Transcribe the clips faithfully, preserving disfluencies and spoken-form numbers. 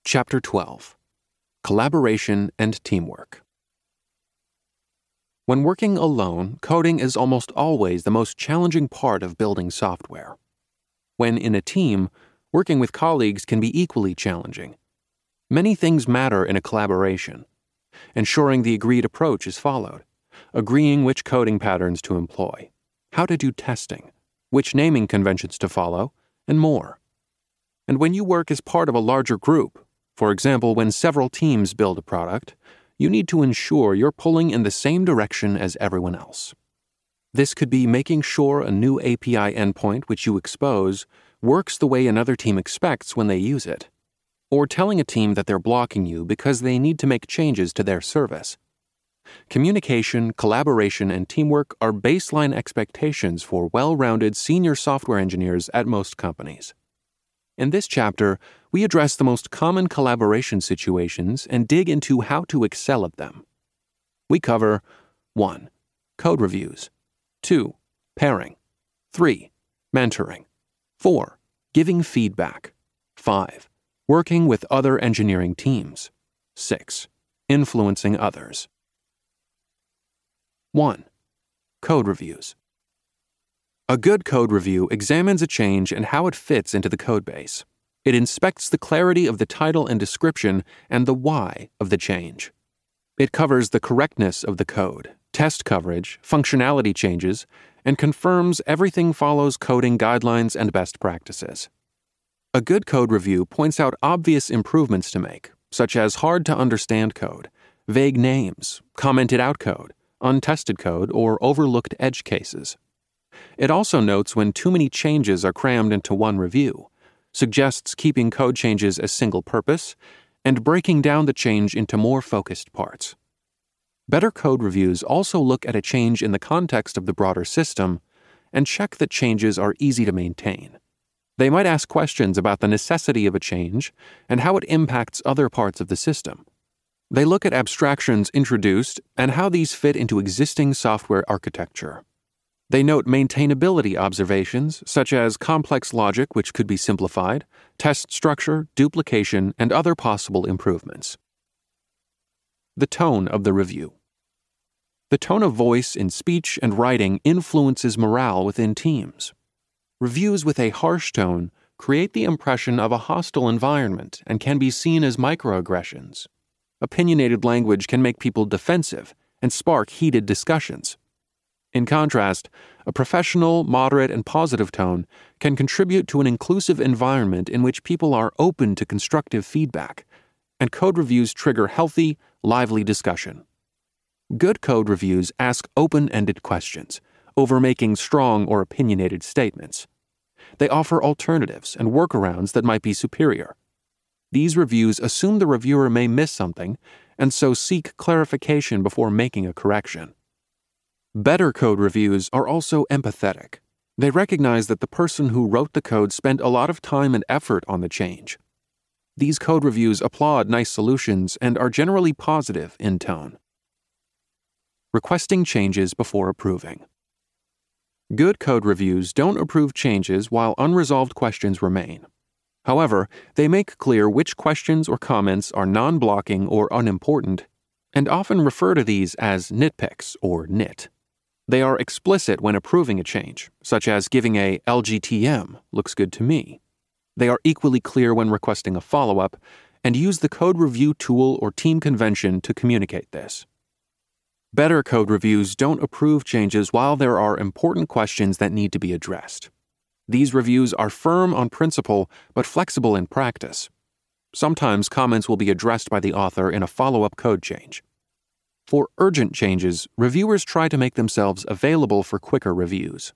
Chapter twelve. Collaboration and Teamwork. When working alone, coding is almost always the most challenging part of building software. When in a team, working with colleagues can be equally challenging. Many things matter in a collaboration. Ensuring the agreed approach is followed, agreeing which coding patterns to employ, how to do testing, which naming conventions to follow, and more. And when you work as part of a larger group, for example, when several teams build a product, you need to ensure you're pulling in the same direction as everyone else. This could be making sure a new A P I endpoint which you expose works the way another team expects when they use it, or telling a team that they're blocking you because they need to make changes to their service. Communication, collaboration, and teamwork are baseline expectations for well-rounded senior software engineers at most companies. In this chapter, we address the most common collaboration situations and dig into how to excel at them. We cover one. Code reviews, two. Pairing, three. Mentoring, four. Giving feedback, five. Working with other engineering teams, six. Influencing others. one. Code reviews. A good code review examines a change and how it fits into the codebase. It inspects the clarity of the title and description and the why of the change. It covers the correctness of the code, test coverage, functionality changes, and confirms everything follows coding guidelines and best practices. A good code review points out obvious improvements to make, such as hard-to-understand code, vague names, commented-out code, untested code, or overlooked edge cases. It also notes when too many changes are crammed into one review, suggests keeping code changes as single-purpose, and breaking down the change into more focused parts. Better code reviews also look at a change in the context of the broader system and check that changes are easy to maintain. They might ask questions about the necessity of a change and how it impacts other parts of the system. They look at abstractions introduced and how these fit into existing software architecture. They note maintainability observations, such as complex logic which could be simplified, test structure, duplication, and other possible improvements. The tone of the review. The tone of voice in speech and writing influences morale within teams. Reviews with a harsh tone create the impression of a hostile environment and can be seen as microaggressions. Opinionated language can make people defensive and spark heated discussions. In contrast, a professional, moderate, and positive tone can contribute to an inclusive environment in which people are open to constructive feedback, and code reviews trigger healthy, lively discussion. Good code reviews ask open-ended questions, over making strong or opinionated statements. They offer alternatives and workarounds that might be superior. These reviews assume the reviewer may miss something, and so seek clarification before making a correction. Better code reviews are also empathetic. They recognize that the person who wrote the code spent a lot of time and effort on the change. These code reviews applaud nice solutions and are generally positive in tone. Requesting changes before approving. Good code reviews don't approve changes while unresolved questions remain. However, they make clear which questions or comments are non-blocking or unimportant, and often refer to these as nitpicks or nit. They are explicit when approving a change, such as giving a L G T M, looks good to me. They are equally clear when requesting a follow-up, and use the code review tool or team convention to communicate this. Better code reviews don't approve changes while there are important questions that need to be addressed. These reviews are firm on principle but flexible in practice. Sometimes comments will be addressed by the author in a follow-up code change. For urgent changes, reviewers try to make themselves available for quicker reviews.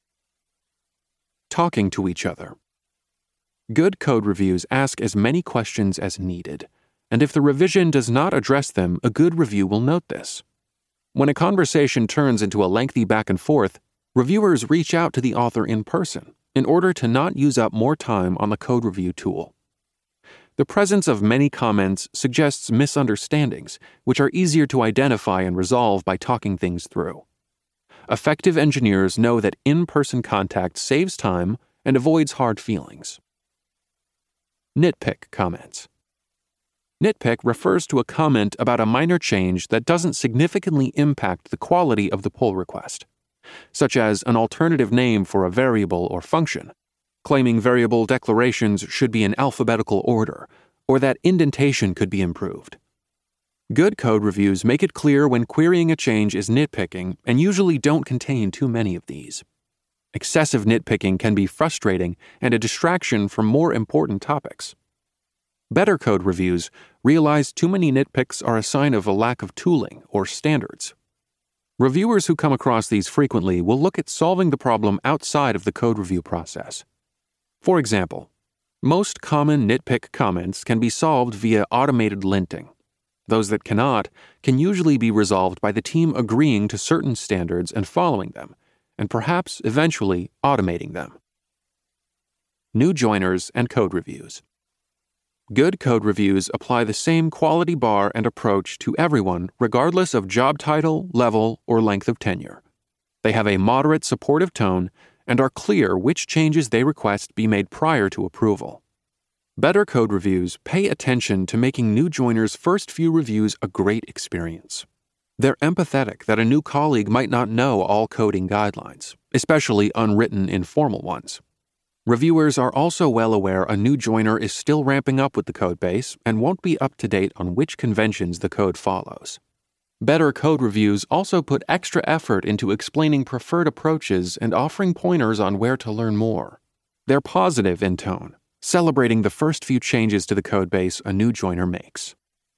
Talking to each other. Good code reviews ask as many questions as needed, and if the revision does not address them, a good review will note this. When a conversation turns into a lengthy back and forth, reviewers reach out to the author in person in order to not use up more time on the code review tool. The presence of many comments suggests misunderstandings, which are easier to identify and resolve by talking things through. Effective engineers know that in-person contact saves time and avoids hard feelings. Nitpick comments. Nitpick refers to a comment about a minor change that doesn't significantly impact the quality of the pull request, such as an alternative name for a variable or function, claiming variable declarations should be in alphabetical order, or that indentation could be improved. Good code reviews make it clear when querying a change is nitpicking and usually don't contain too many of these. Excessive nitpicking can be frustrating and a distraction from more important topics. Better code reviews realize too many nitpicks are a sign of a lack of tooling or standards. Reviewers who come across these frequently will look at solving the problem outside of the code review process. For example, most common nitpick comments can be solved via automated linting. Those that cannot can usually be resolved by the team agreeing to certain standards and following them, and perhaps eventually automating them. New joiners and code reviews. Good code reviews apply the same quality bar and approach to everyone regardless of job title, level, or length of tenure. They have a moderate supportive tone and are clear which changes they request be made prior to approval. Better code reviews pay attention to making new joiners' first few reviews a great experience. They're empathetic that a new colleague might not know all coding guidelines, especially unwritten informal ones. Reviewers are also well aware a new joiner is still ramping up with the codebase and won't be up to date on which conventions the code follows. Better code reviews also put extra effort into explaining preferred approaches and offering pointers on where to learn more. They're positive in tone, celebrating the first few changes to the codebase a new joiner makes.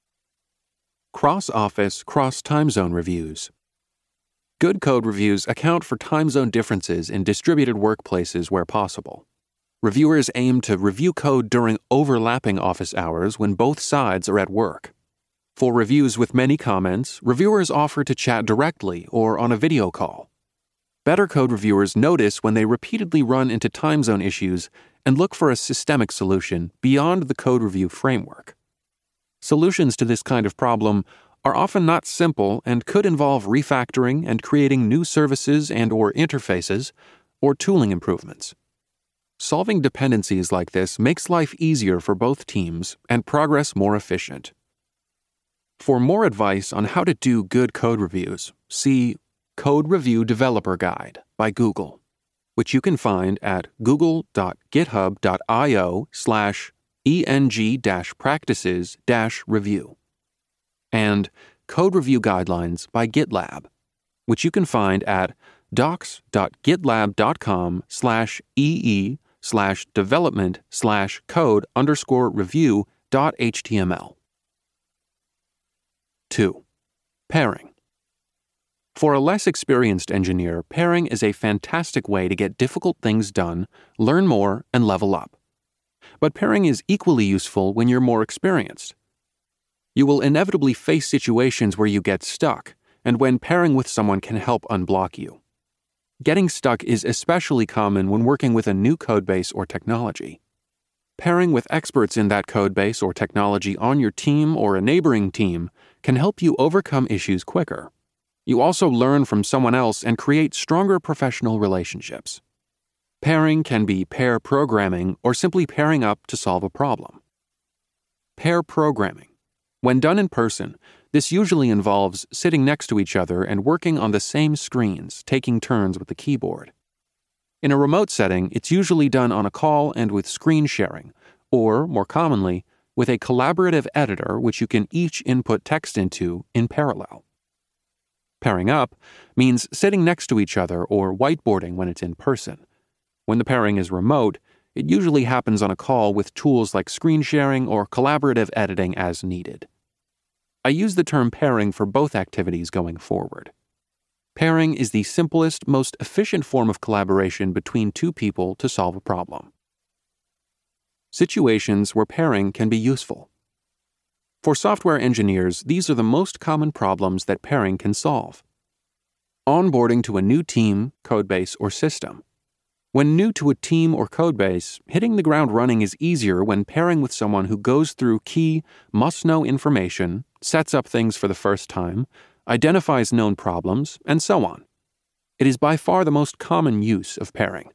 Cross-office, cross-time zone reviews. Good code reviews account for time zone differences in distributed workplaces where possible. Reviewers aim to review code during overlapping office hours when both sides are at work. For reviews with many comments, reviewers offer to chat directly or on a video call. Better code reviewers notice when they repeatedly run into time zone issues and look for a systemic solution beyond the code review framework. Solutions to this kind of problem are often not simple and could involve refactoring and creating new services and or interfaces or tooling improvements. Solving dependencies like this makes life easier for both teams and progress more efficient. For more advice on how to do good code reviews, see Code Review Developer Guide by Google, which you can find at google.github.io slash eng-practices-review, and Code Review Guidelines by GitLab, which you can find at docs.gitlab.com slash ee slash development slash code underscore review dot html. two. Pairing. For a less experienced engineer, pairing is a fantastic way to get difficult things done, learn more, and level up. But pairing is equally useful when you're more experienced. You will inevitably face situations where you get stuck, and when pairing with someone can help unblock you. Getting stuck is especially common when working with a new codebase or technology. Pairing with experts in that codebase or technology on your team or a neighboring team can help you overcome issues quicker. You also learn from someone else and create stronger professional relationships. Pairing can be pair programming or simply pairing up to solve a problem. Pair programming. When done in person, this usually involves sitting next to each other and working on the same screens, taking turns with the keyboard. In a remote setting, it's usually done on a call and with screen sharing, or, more commonly, with a collaborative editor which you can each input text into in parallel. Pairing up means sitting next to each other or whiteboarding when it's in person. When the pairing is remote, it usually happens on a call with tools like screen sharing or collaborative editing as needed. I use the term pairing for both activities going forward. Pairing is the simplest, most efficient form of collaboration between two people to solve a problem. Situations where pairing can be useful. For software engineers, these are the most common problems that pairing can solve. Onboarding to a new team, codebase, or system. When new to a team or codebase, hitting the ground running is easier when pairing with someone who goes through key, must-know information, sets up things for the first time, identifies known problems, and so on. It is by far the most common use of pairing.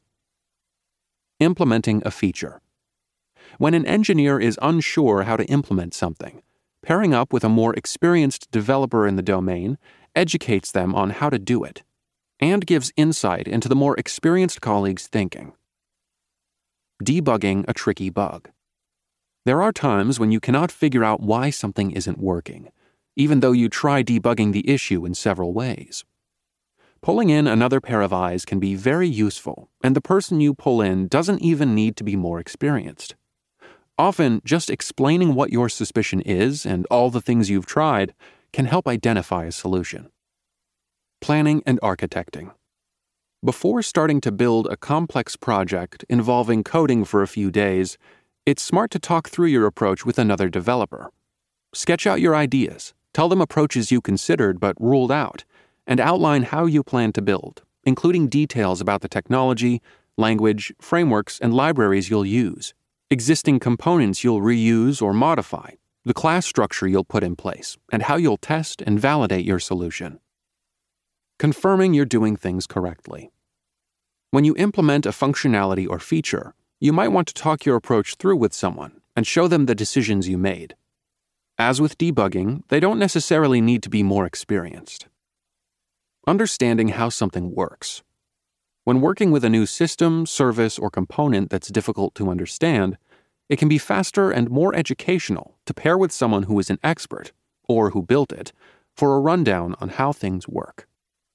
Implementing a feature. When an engineer is unsure how to implement something, pairing up with a more experienced developer in the domain educates them on how to do it and gives insight into the more experienced colleagues' thinking. Debugging a tricky bug. There are times when you cannot figure out why something isn't working, even though you try debugging the issue in several ways. Pulling in another pair of eyes can be very useful, and the person you pull in doesn't even need to be more experienced. Often, just explaining what your suspicion is and all the things you've tried can help identify a solution. Planning and architecting. Before starting to build a complex project involving coding for a few days, it's smart to talk through your approach with another developer. Sketch out your ideas, tell them approaches you considered but ruled out, and outline how you plan to build, including details about the technology, language, frameworks, and libraries you'll use, existing components you'll reuse or modify, the class structure you'll put in place, and how you'll test and validate your solution. Confirming you're doing things correctly. When you implement a functionality or feature, you might want to talk your approach through with someone and show them the decisions you made. As with debugging, they don't necessarily need to be more experienced. Understanding how something works. When working with a new system, service, or component that's difficult to understand, it can be faster and more educational to pair with someone who is an expert, or who built it, for a rundown on how things work.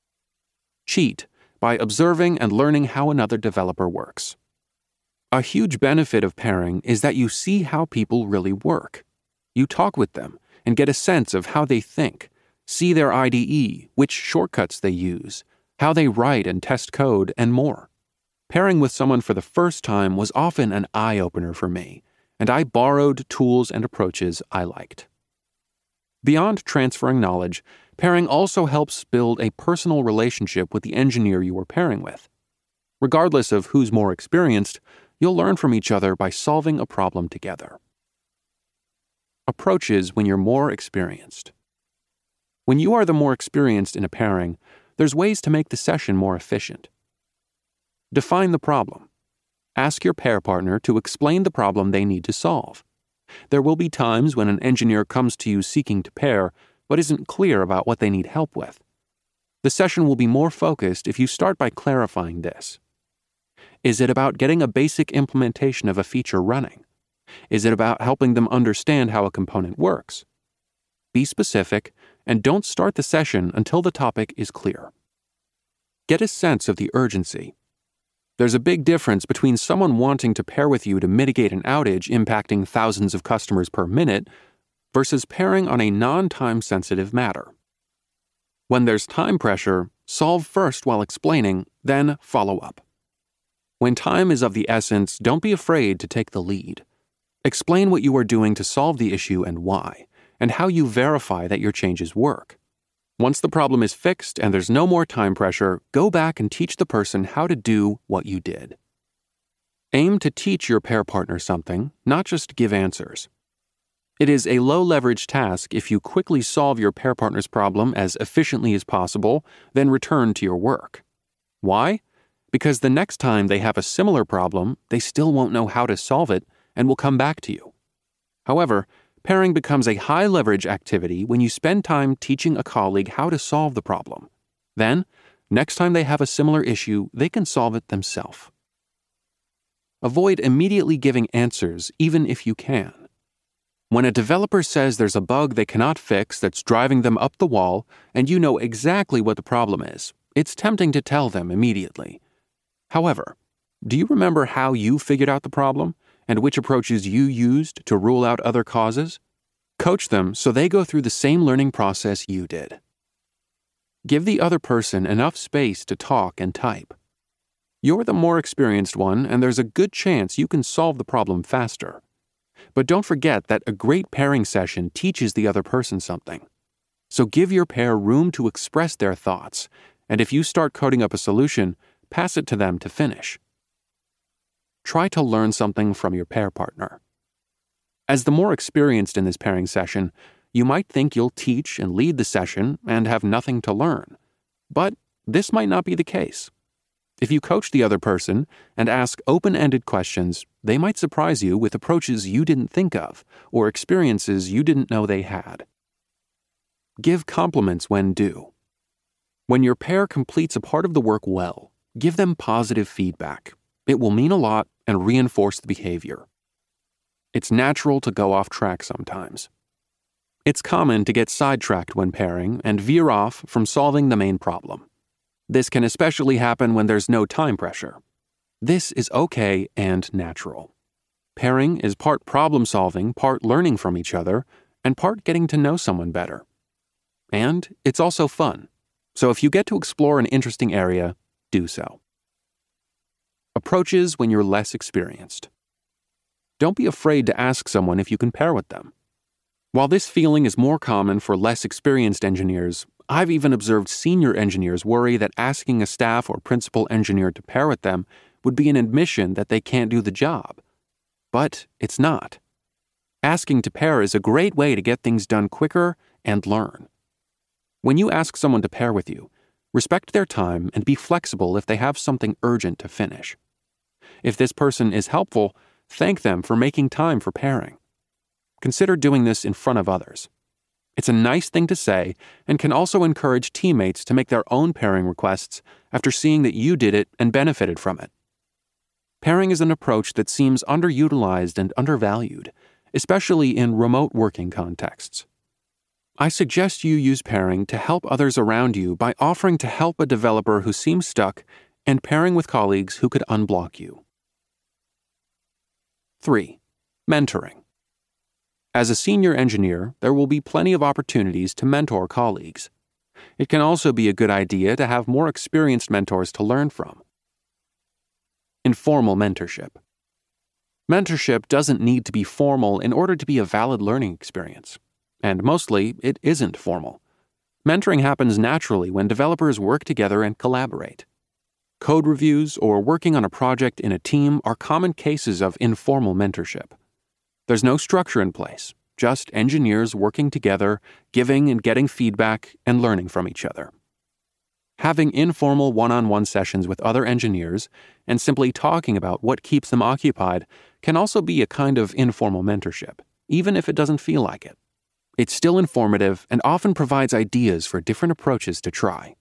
Cheat by observing and learning how another developer works. A huge benefit of pairing is that you see how people really work. You talk with them and get a sense of how they think, see their I D E, which shortcuts they use, how they write and test code, and more. Pairing with someone for the first time was often an eye-opener for me, and I borrowed tools and approaches I liked. Beyond transferring knowledge, pairing also helps build a personal relationship with the engineer you are pairing with. Regardless of who's more experienced, you'll learn from each other by solving a problem together. Approaches when you're more experienced. When you are the more experienced in a pairing, there's ways to make the session more efficient. Define the problem. Ask your pair partner to explain the problem they need to solve. There will be times when an engineer comes to you seeking to pair, but isn't clear about what they need help with. The session will be more focused if you start by clarifying this. Is it about getting a basic implementation of a feature running? Is it about helping them understand how a component works? Be specific, and don't start the session until the topic is clear. Get a sense of the urgency. There's a big difference between someone wanting to pair with you to mitigate an outage impacting thousands of customers per minute versus pairing on a non-time sensitive matter. When there's time pressure, solve first while explaining, then follow up. When time is of the essence, don't be afraid to take the lead. Explain what you are doing to solve the issue and why, and how you verify that your changes work. Once the problem is fixed and there's no more time pressure, go back and teach the person how to do what you did. Aim to teach your pair partner something, not just give answers. It is a low-leverage task if you quickly solve your pair partner's problem as efficiently as possible, then return to your work. Why? Because the next time they have a similar problem, they still won't know how to solve it and will come back to you. However, pairing becomes a high-leverage activity when you spend time teaching a colleague how to solve the problem. Then, next time they have a similar issue, they can solve it themselves. Avoid immediately giving answers, even if you can. When a developer says there's a bug they cannot fix that's driving them up the wall, and you know exactly what the problem is, it's tempting to tell them immediately. However, do you remember how you figured out the problem and which approaches you used to rule out other causes? Coach them so they go through the same learning process you did. Give the other person enough space to talk and type. You're the more experienced one, and there's a good chance you can solve the problem faster. But don't forget that a great pairing session teaches the other person something. So give your pair room to express their thoughts, and if you start coding up a solution, pass it to them to finish. Try to learn something from your pair partner. As the more experienced in this pairing session, you might think you'll teach and lead the session and have nothing to learn. But this might not be the case. If you coach the other person and ask open-ended questions, they might surprise you with approaches you didn't think of or experiences you didn't know they had. Give compliments when due. When your pair completes a part of the work well, give them positive feedback. It will mean a lot and reinforce the behavior. It's natural to go off track sometimes. It's common to get sidetracked when pairing and veer off from solving the main problem. This can especially happen when there's no time pressure. This is okay and natural. Pairing is part problem-solving, part learning from each other, and part getting to know someone better. And it's also fun. So if you get to explore an interesting area, do so. Approaches when you're less experienced. Don't be afraid to ask someone if you can pair with them. While this feeling is more common for less experienced engineers, I've even observed senior engineers worry that asking a staff or principal engineer to pair with them would be an admission that they can't do the job. But it's not. Asking to pair is a great way to get things done quicker and learn. When you ask someone to pair with you, respect their time and be flexible if they have something urgent to finish. If this person is helpful, thank them for making time for pairing. Consider doing this in front of others. It's a nice thing to say and can also encourage teammates to make their own pairing requests after seeing that you did it and benefited from it. Pairing is an approach that seems underutilized and undervalued, especially in remote working contexts. I suggest you use pairing to help others around you by offering to help a developer who seems stuck and pairing with colleagues who could unblock you. three. Mentoring. As a senior engineer, there will be plenty of opportunities to mentor colleagues. It can also be a good idea to have more experienced mentors to learn from. Informal mentorship. Mentorship doesn't need to be formal in order to be a valid learning experience. And mostly, it isn't formal. Mentoring happens naturally when developers work together and collaborate. Code reviews or working on a project in a team are common cases of informal mentorship. There's no structure in place, just engineers working together, giving and getting feedback, and learning from each other. Having informal one-on-one sessions with other engineers and simply talking about what keeps them occupied can also be a kind of informal mentorship, even if it doesn't feel like it. It's still informative and often provides ideas for different approaches to try.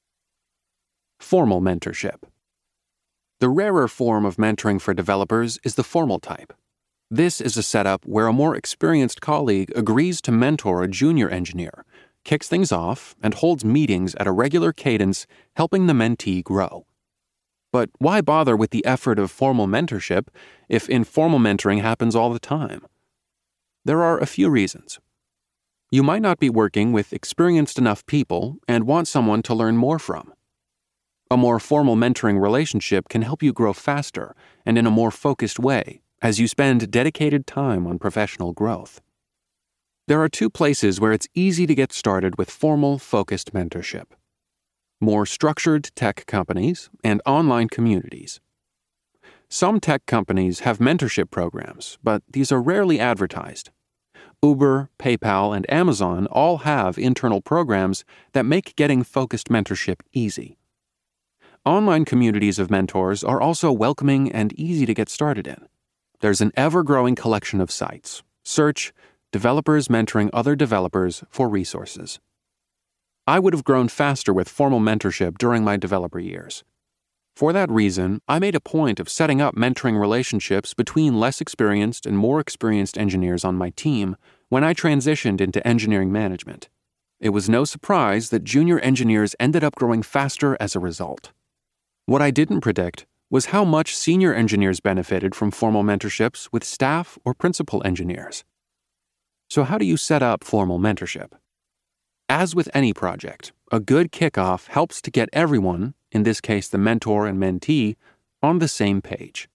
Formal mentorship. The rarer form of mentoring for developers is the formal type. This is a setup where a more experienced colleague agrees to mentor a junior engineer, kicks things off, and holds meetings at a regular cadence, helping the mentee grow. But why bother with the effort of formal mentorship if informal mentoring happens all the time? There are a few reasons. You might not be working with experienced enough people and want someone to learn more from. A more formal mentoring relationship can help you grow faster and in a more focused way as you spend dedicated time on professional growth. There are two places where it's easy to get started with formal, focused mentorship: more structured tech companies and online communities. Some tech companies have mentorship programs, but these are rarely advertised. Uber, PayPal, and Amazon all have internal programs that make getting focused mentorship easy. Online communities of mentors are also welcoming and easy to get started in. There's an ever-growing collection of sites. Search developers mentoring other developers for resources. I would have grown faster with formal mentorship during my developer years. For that reason, I made a point of setting up mentoring relationships between less experienced and more experienced engineers on my team when I transitioned into engineering management. It was no surprise that junior engineers ended up growing faster as a result. What I didn't predict was how much senior engineers benefited from formal mentorships with staff or principal engineers. So how do you set up formal mentorship? As with any project, a good kickoff helps to get everyone, in this case the mentor and mentee, on the same page.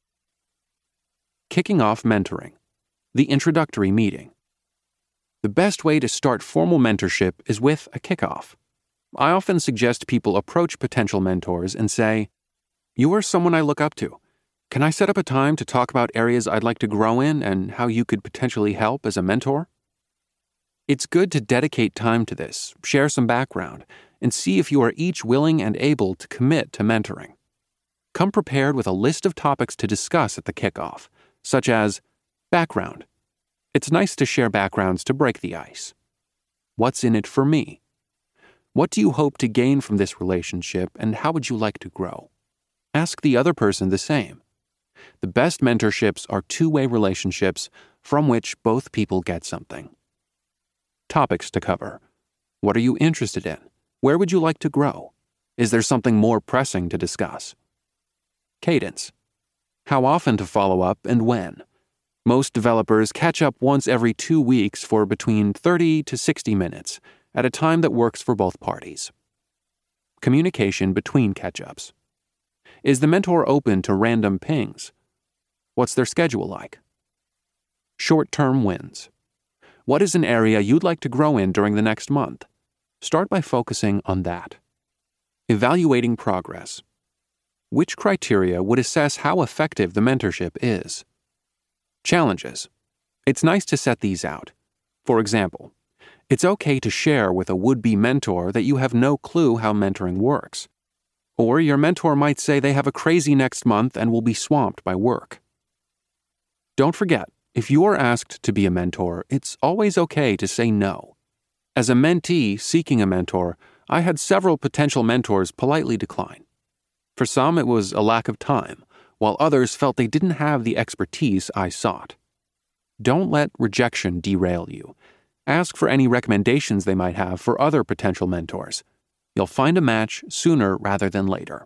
Kicking off mentoring. The introductory meeting. The best way to start formal mentorship is with a kickoff. I often suggest people approach potential mentors and say, "You are someone I look up to. Can I set up a time to talk about areas I'd like to grow in and how you could potentially help as a mentor?" It's good to dedicate time to this, share some background, and see if you are each willing and able to commit to mentoring. Come prepared with a list of topics to discuss at the kickoff, such as background. It's nice to share backgrounds to break the ice. What's in it for me? What do you hope to gain from this relationship, and how would you like to grow? Ask the other person the same. The best mentorships are two-way relationships from which both people get something. Topics to cover. What are you interested in? Where would you like to grow? Is there something more pressing to discuss? Cadence. How often to follow up and when? Most developers catch up once every two weeks for between thirty to sixty minutes, at a time that works for both parties. Communication between catch-ups. Is the mentor open to random pings? What's their schedule like? Short-term wins. What is an area you'd like to grow in during the next month? Start by focusing on that. Evaluating progress. Which criteria would assess how effective the mentorship is? Challenges. It's nice to set these out. For example, it's okay to share with a would-be mentor that you have no clue how mentoring works. Or your mentor might say they have a crazy next month and will be swamped by work. Don't forget, if you're asked to be a mentor, it's always okay to say no. As a mentee seeking a mentor, I had several potential mentors politely decline. For some, it was a lack of time, while others felt they didn't have the expertise I sought. Don't let rejection derail you. Ask for any recommendations they might have for other potential mentors. You'll find a match sooner rather than later.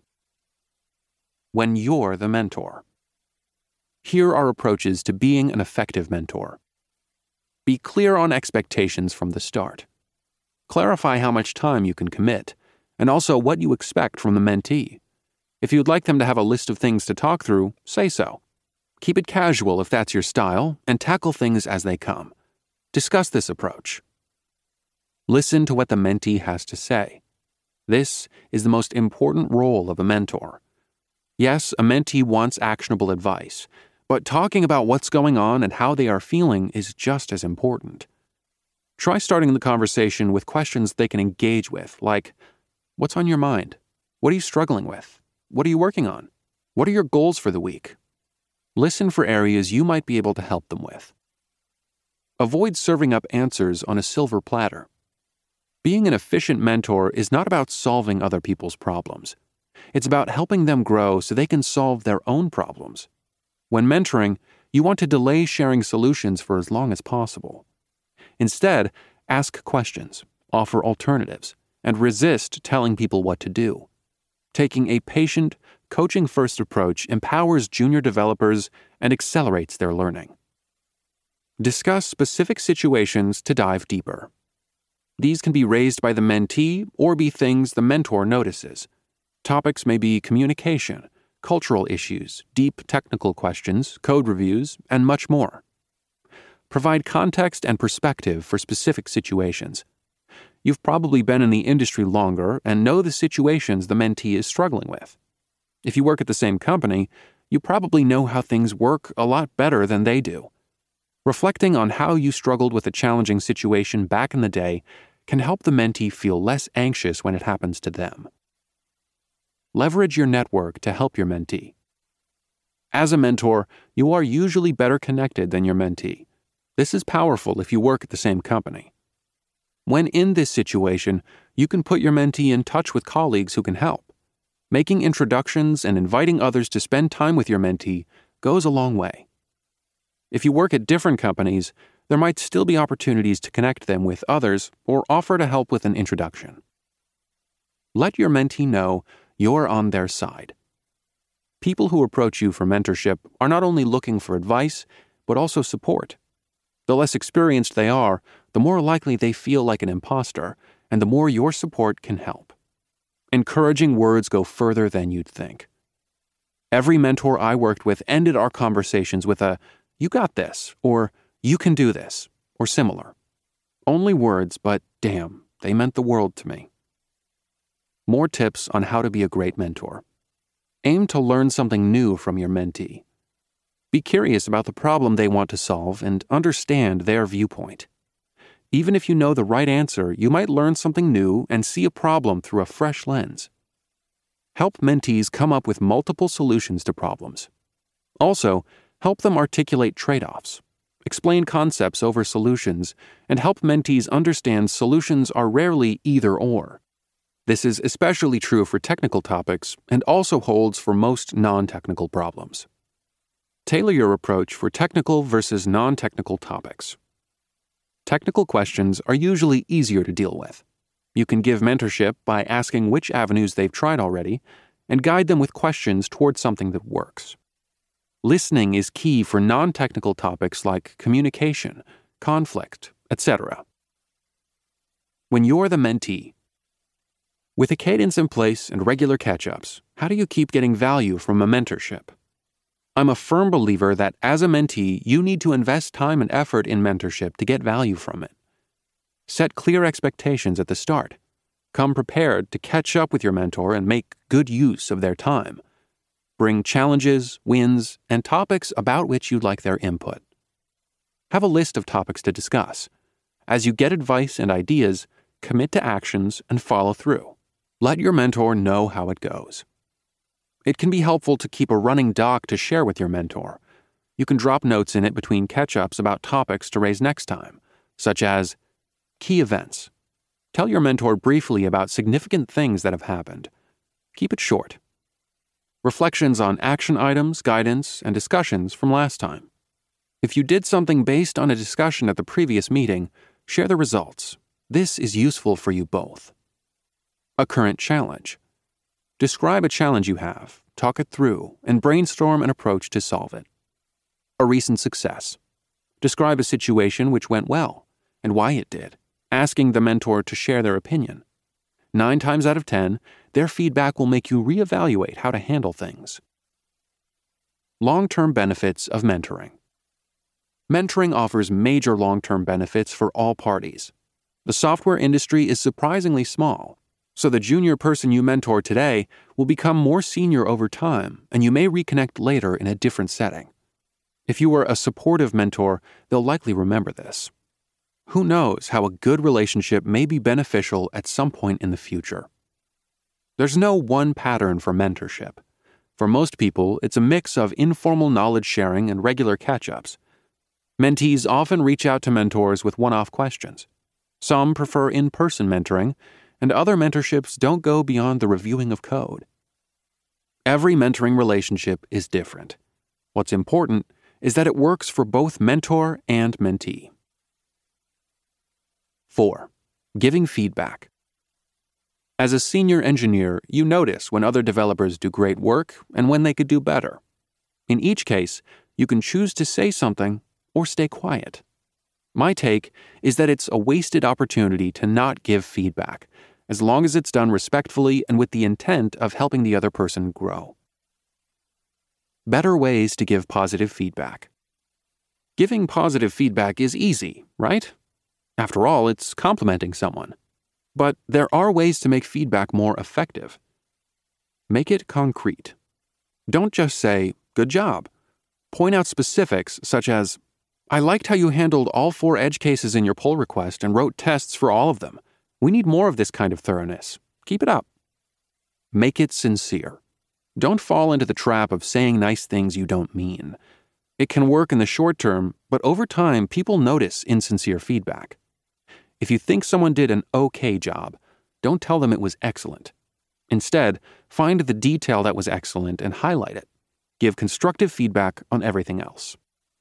When you're the mentor. Here are approaches to being an effective mentor. Be clear on expectations from the start. Clarify how much time you can commit, and also what you expect from the mentee. If you'd like them to have a list of things to talk through, say so. Keep it casual if that's your style, and tackle things as they come. Discuss this approach. Listen to what the mentee has to say. This is the most important role of a mentor. Yes, a mentee wants actionable advice, but talking about what's going on and how they are feeling is just as important. Try starting the conversation with questions they can engage with, like, what's on your mind? What are you struggling with? What are you working on? What are your goals for the week? Listen for areas you might be able to help them with. Avoid serving up answers on a silver platter. Being an efficient mentor is not about solving other people's problems. It's about helping them grow so they can solve their own problems. When mentoring, you want to delay sharing solutions for as long as possible. Instead, ask questions, offer alternatives, and resist telling people what to do. Taking a patient, coaching-first approach empowers junior developers and accelerates their learning. Discuss specific situations to dive deeper. These can be raised by the mentee or be things the mentor notices. Topics may be communication, cultural issues, deep technical questions, code reviews, and much more. Provide context and perspective for specific situations. You've probably been in the industry longer and know the situations the mentee is struggling with. If you work at the same company, you probably know how things work a lot better than they do. Reflecting on how you struggled with a challenging situation back in the day can help the mentee feel less anxious when it happens to them. Leverage your network to help your mentee. As a mentor, you are usually better connected than your mentee. This is powerful if you work at the same company. When in this situation, you can put your mentee in touch with colleagues who can help. Making introductions and inviting others to spend time with your mentee goes a long way. If you work at different companies, there might still be opportunities to connect them with others or offer to help with an introduction. Let your mentee know you're on their side. People who approach you for mentorship are not only looking for advice, but also support. The less experienced they are, the more likely they feel like an imposter, and the more your support can help. Encouraging words go further than you'd think. Every mentor I worked with ended our conversations with a, "You got this," or "You can do this," or similar. Only words, but damn, they meant the world to me. More tips on how to be a great mentor. Aim to learn something new from your mentee. Be curious about the problem they want to solve and understand their viewpoint. Even if you know the right answer, you might learn something new and see a problem through a fresh lens. Help mentees come up with multiple solutions to problems. Also, help them articulate trade-offs, explain concepts over solutions, and help mentees understand solutions are rarely either-or. This is especially true for technical topics and also holds for most non-technical problems. Tailor your approach for technical versus non-technical topics. Technical questions are usually easier to deal with. You can give mentorship by asking which avenues they've tried already and guide them with questions towards something that works. Listening is key for non-technical topics like communication, conflict, et cetera. When you're the mentee, with a cadence in place and regular catch-ups, how do you keep getting value from a mentorship? I'm a firm believer that as a mentee, you need to invest time and effort in mentorship to get value from it. Set clear expectations at the start. Come prepared to catch up with your mentor and make good use of their time. Bring challenges, wins, and topics about which you'd like their input. Have a list of topics to discuss. As you get advice and ideas, commit to actions and follow through. Let your mentor know how it goes. It can be helpful to keep a running doc to share with your mentor. You can drop notes in it between catch-ups about topics to raise next time, such as key events. Tell your mentor briefly about significant things that have happened. Keep it short. Reflections on action items, guidance, and discussions from last time. If you did something based on a discussion at the previous meeting, share the results. This is useful for you both. A current challenge. Describe a challenge you have, talk it through, and brainstorm an approach to solve it. A recent success. Describe a situation which went well, and why it did, asking the mentor to share their opinion. Nine times out of ten, their feedback will make you reevaluate how to handle things. Long-term benefits of mentoring. Mentoring offers major long-term benefits for all parties. The software industry is surprisingly small, so the junior person you mentor today will become more senior over time, and you may reconnect later in a different setting. If you are a supportive mentor, they'll likely remember this. Who knows how a good relationship may be beneficial at some point in the future? There's no one pattern for mentorship. For most people, it's a mix of informal knowledge sharing and regular catch-ups. Mentees often reach out to mentors with one-off questions. Some prefer in-person mentoring, and other mentorships don't go beyond the reviewing of code. Every mentoring relationship is different. What's important is that it works for both mentor and mentee. four. Giving feedback. As a senior engineer, you notice when other developers do great work and when they could do better. In each case, you can choose to say something or stay quiet. My take is that it's a wasted opportunity to not give feedback, as long as it's done respectfully and with the intent of helping the other person grow. Better ways to give positive feedback. Giving positive feedback is easy, right? After all, it's complimenting someone. But there are ways to make feedback more effective. Make it concrete. Don't just say, "Good job." Point out specifics such as, "I liked how you handled all four edge cases in your pull request and wrote tests for all of them. We need more of this kind of thoroughness. Keep it up." Make it sincere. Don't fall into the trap of saying nice things you don't mean. It can work in the short term, but over time, people notice insincere feedback. If you think someone did an okay job, don't tell them it was excellent. Instead, find the detail that was excellent and highlight it. Give constructive feedback on everything else.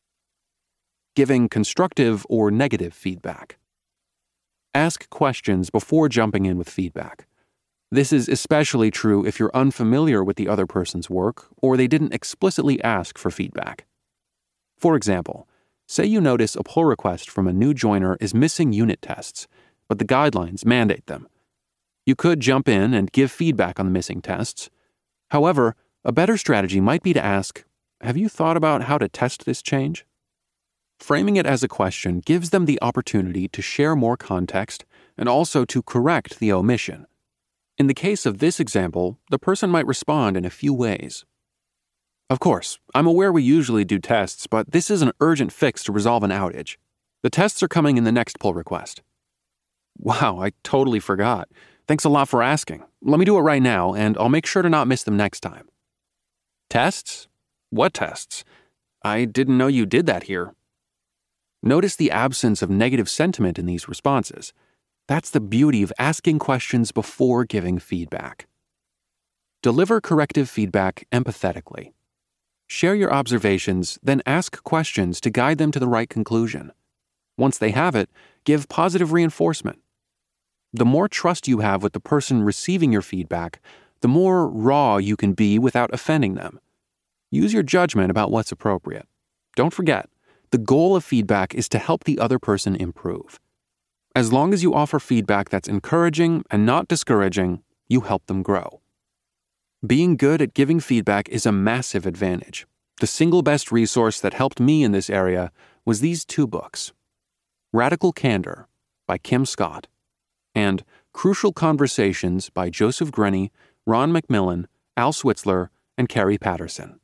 Giving constructive or negative feedback. Ask questions before jumping in with feedback. This is especially true if you're unfamiliar with the other person's work or they didn't explicitly ask for feedback. For example, say you notice a pull request from a new joiner is missing unit tests, but the guidelines mandate them. You could jump in and give feedback on the missing tests. However, a better strategy might be to ask, "Have you thought about how to test this change?" Framing it as a question gives them the opportunity to share more context and also to correct the omission. In the case of this example, the person might respond in a few ways. "Of course, I'm aware we usually do tests, but this is an urgent fix to resolve an outage. The tests are coming in the next pull request." "Wow, I totally forgot. Thanks a lot for asking. Let me do it right now, and I'll make sure to not miss them next time. Tests? What tests? I didn't know you did that here. Notice the absence of negative sentiment in these responses. That's the beauty of asking questions before giving feedback. Deliver corrective feedback empathetically. Share your observations, then ask questions to guide them to the right conclusion. Once they have it, give positive reinforcement. The more trust you have with the person receiving your feedback, the more raw you can be without offending them. Use your judgment about what's appropriate. Don't forget, the goal of feedback is to help the other person improve. As long as you offer feedback that's encouraging and not discouraging, you help them grow. Being good at giving feedback is a massive advantage. The single best resource that helped me in this area was these two books, Radical Candor by Kim Scott and Crucial Conversations by Joseph Grenny, Ron McMillan, Al Switzler, and Carrie Patterson.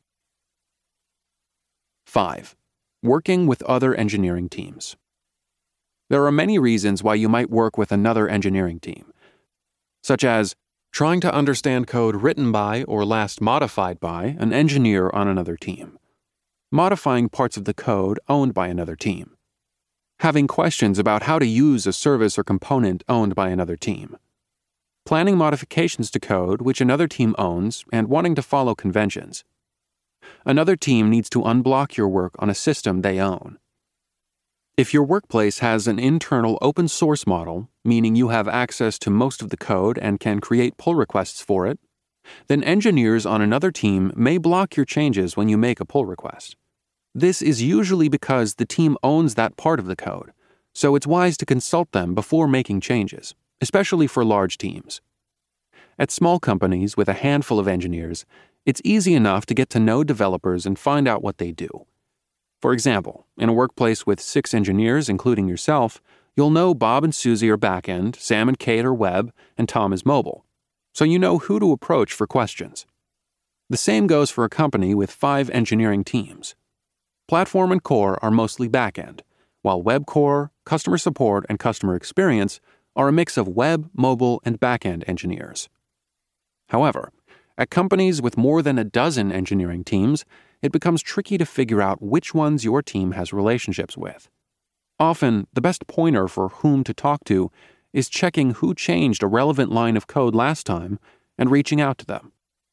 five. Working with other engineering teams. There are many reasons why you might work with another engineering team, such as trying to understand code written by or last modified by an engineer on another team, modifying parts of the code owned by another team, having questions about how to use a service or component owned by another team, planning modifications to code which another team owns and wanting to follow conventions. Another team needs to unblock your work on a system they own. If your workplace has an internal open source model, meaning you have access to most of the code and can create pull requests for it, then engineers on another team may block your changes when you make a pull request. This is usually because the team owns that part of the code, so it's wise to consult them before making changes, especially for large teams. At small companies with a handful of engineers, it's easy enough to get to know developers and find out what they do. For example, in a workplace with six engineers, including yourself, you'll know Bob and Susie are backend, Sam and Kate are web, and Tom is mobile, so you know who to approach for questions. The same goes for a company with five engineering teams. Platform and core are mostly backend, while web core, customer support, and customer experience are a mix of web, mobile, and backend engineers. However, at companies with more than a dozen engineering teams, it becomes tricky to figure out which ones your team has relationships with. Often, the best pointer for whom to talk to is checking who changed a relevant line of code last time and reaching out to them.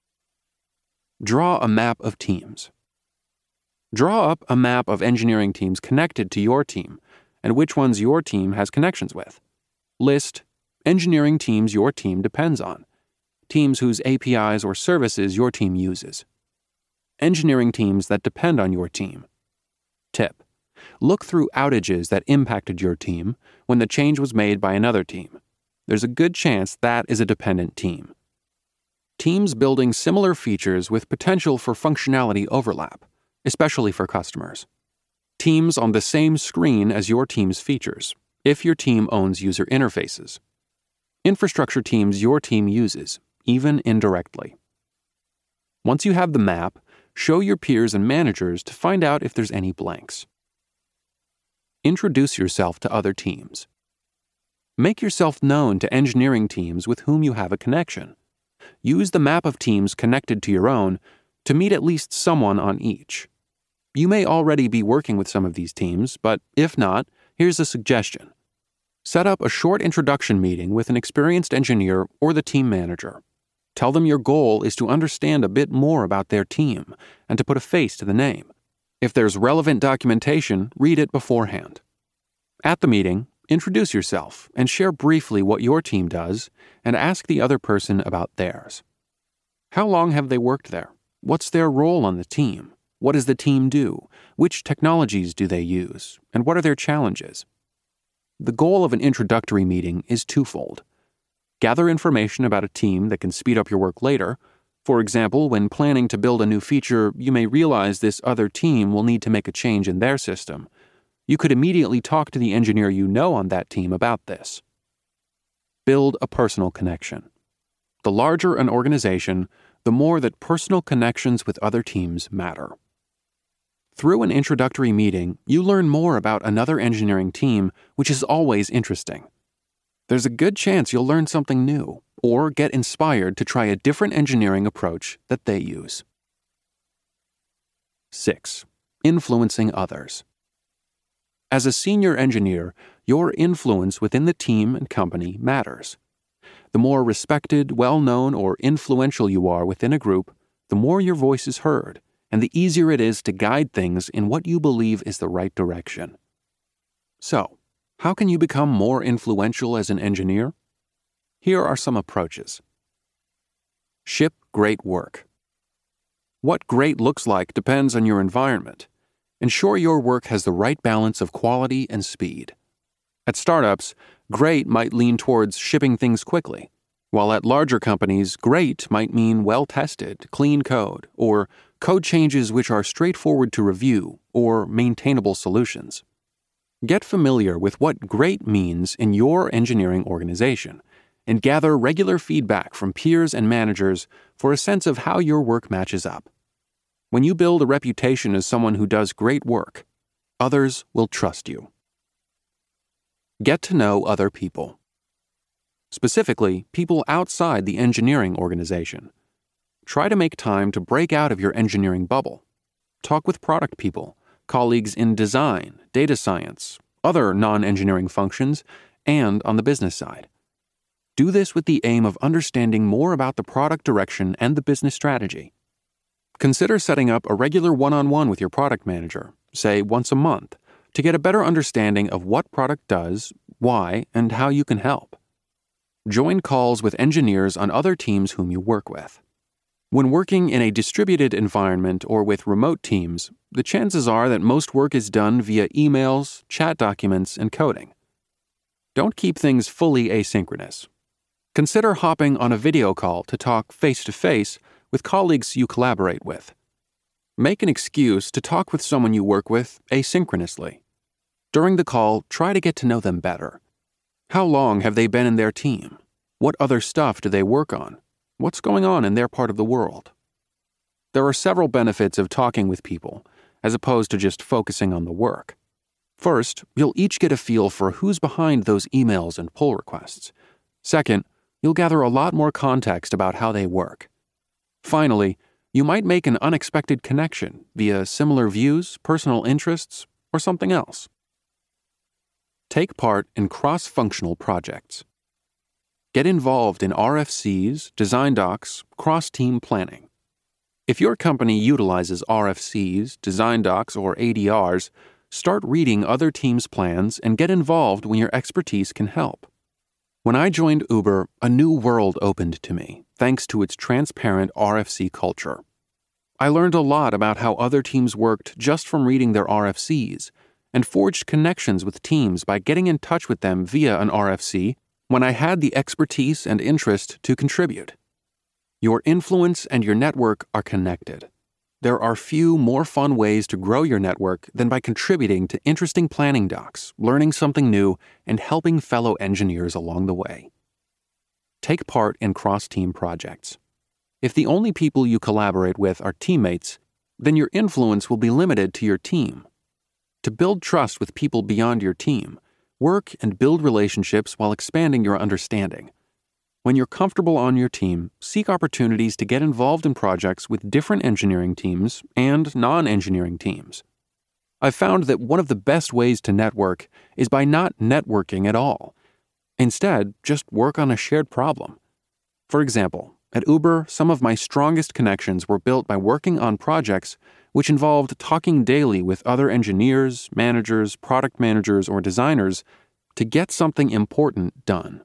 Draw a map of teams. Draw up a map of engineering teams connected to your team and which ones your team has connections with. List engineering teams your team depends on, teams whose A P Is or services your team uses. Engineering teams that depend on your team. Tip: look through outages that impacted your team when the change was made by another team. There's a good chance that is a dependent team. Teams building similar features with potential for functionality overlap, especially for customers. Teams on the same screen as your team's features, if your team owns user interfaces. Infrastructure teams your team uses, even indirectly. Once you have the map, show your peers and managers to find out if there's any blanks. Introduce yourself to other teams. Make yourself known to engineering teams with whom you have a connection. Use the map of teams connected to your own to meet at least someone on each. You may already be working with some of these teams, but if not, here's a suggestion. Set up a short introduction meeting with an experienced engineer or the team manager. Tell them your goal is to understand a bit more about their team and to put a face to the name. If there's relevant documentation, read it beforehand. At the meeting, introduce yourself and share briefly what your team does and ask the other person about theirs. How long have they worked there? What's their role on the team? What does the team do? Which technologies do they use? And what are their challenges? The goal of an introductory meeting is twofold. Gather information about a team that can speed up your work later. For example, when planning to build a new feature, you may realize this other team will need to make a change in their system. You could immediately talk to the engineer you know on that team about this. Build a personal connection. The larger an organization, the more that personal connections with other teams matter. Through an introductory meeting, you learn more about another engineering team, which is always interesting. There's a good chance you'll learn something new, or get inspired to try a different engineering approach that they use. six. Influencing others. As a senior engineer, your influence within the team and company matters. The more respected, well-known, or influential you are within a group, the more your voice is heard, and the easier it is to guide things in what you believe is the right direction. So, how can you become more influential as an engineer? Here are some approaches. Ship great work. What great looks like depends on your environment. Ensure your work has the right balance of quality and speed. At startups, great might lean towards shipping things quickly, while at larger companies, great might mean well-tested, clean code, or code changes which are straightforward to review, or maintainable solutions. Get familiar with what great means in your engineering organization, and gather regular feedback from peers and managers for a sense of how your work matches up. When you build a reputation as someone who does great work, others will trust you. Get to know other people. Specifically, people outside the engineering organization. Try to make time to break out of your engineering bubble. Talk with product people, colleagues in design, data science, other non-engineering functions, and on the business side. Do this with the aim of understanding more about the product direction and the business strategy. Consider setting up a regular one-on-one with your product manager, say once a month, to get a better understanding of what product does, why, and how you can help. Join calls with engineers on other teams whom you work with. When working in a distributed environment or with remote teams, the chances are that most work is done via emails, chat documents, and coding. Don't keep things fully asynchronous. Consider hopping on a video call to talk face-to-face with colleagues you collaborate with. Make an excuse to talk with someone you work with asynchronously. During the call, try to get to know them better. How long have they been in their team? What other stuff do they work on? What's going on in their part of the world? There are several benefits of talking with people, as opposed to just focusing on the work. First, you'll each get a feel for who's behind those emails and pull requests. Second, you'll gather a lot more context about how they work. Finally, you might make an unexpected connection via similar views, personal interests, or something else. Take part in cross-functional projects. Get involved in R F Cs, design docs, cross-team planning. If your company utilizes R F Cs, design docs, or A D Rs, start reading other teams' plans and get involved when your expertise can help. When I joined Uber, a new world opened to me, thanks to its transparent R F C culture. I learned a lot about how other teams worked just from reading their R F Cs, and forged connections with teams by getting in touch with them via an R F C when I had the expertise and interest to contribute. Your influence and your network are connected. There are few more fun ways to grow your network than by contributing to interesting planning docs, learning something new, and helping fellow engineers along the way. Take part in cross-team projects. If the only people you collaborate with are teammates, then your influence will be limited to your team. To build trust with people beyond your team, work and build relationships while expanding your understanding. When you're comfortable on your team, seek opportunities to get involved in projects with different engineering teams and non-engineering teams. I've found that one of the best ways to network is by not networking at all. Instead, just work on a shared problem. For example, at Uber, some of my strongest connections were built by working on projects which involved talking daily with other engineers, managers, product managers, or designers to get something important done.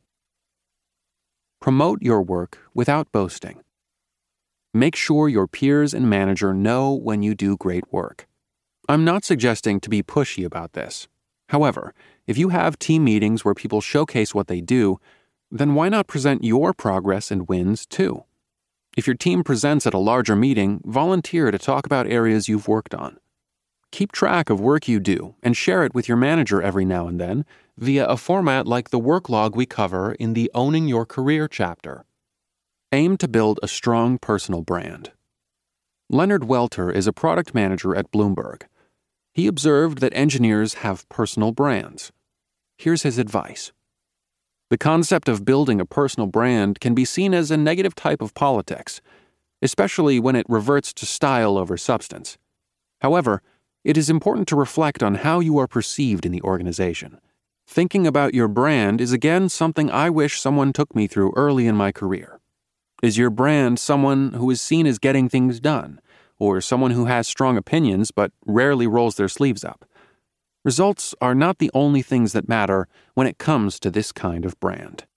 Promote your work without boasting. Make sure your peers and manager know when you do great work. I'm not suggesting to be pushy about this. However, if you have team meetings where people showcase what they do, then why not present your progress and wins too? If your team presents at a larger meeting, volunteer to talk about areas you've worked on. Keep track of work you do and share it with your manager every now and then via a format like the work log we cover in the Owning Your Career chapter. Aim to build a strong personal brand. Leonard Welter is a product manager at Bloomberg. He observed that engineers have personal brands. Here's his advice. The concept of building a personal brand can be seen as a negative type of politics, especially when it reverts to style over substance. However, it is important to reflect on how you are perceived in the organization. Thinking about your brand is again something I wish someone took me through early in my career. Is your brand someone who is seen as getting things done, or someone who has strong opinions but rarely rolls their sleeves up? Results are not the only things that matter when it comes to this kind of brand.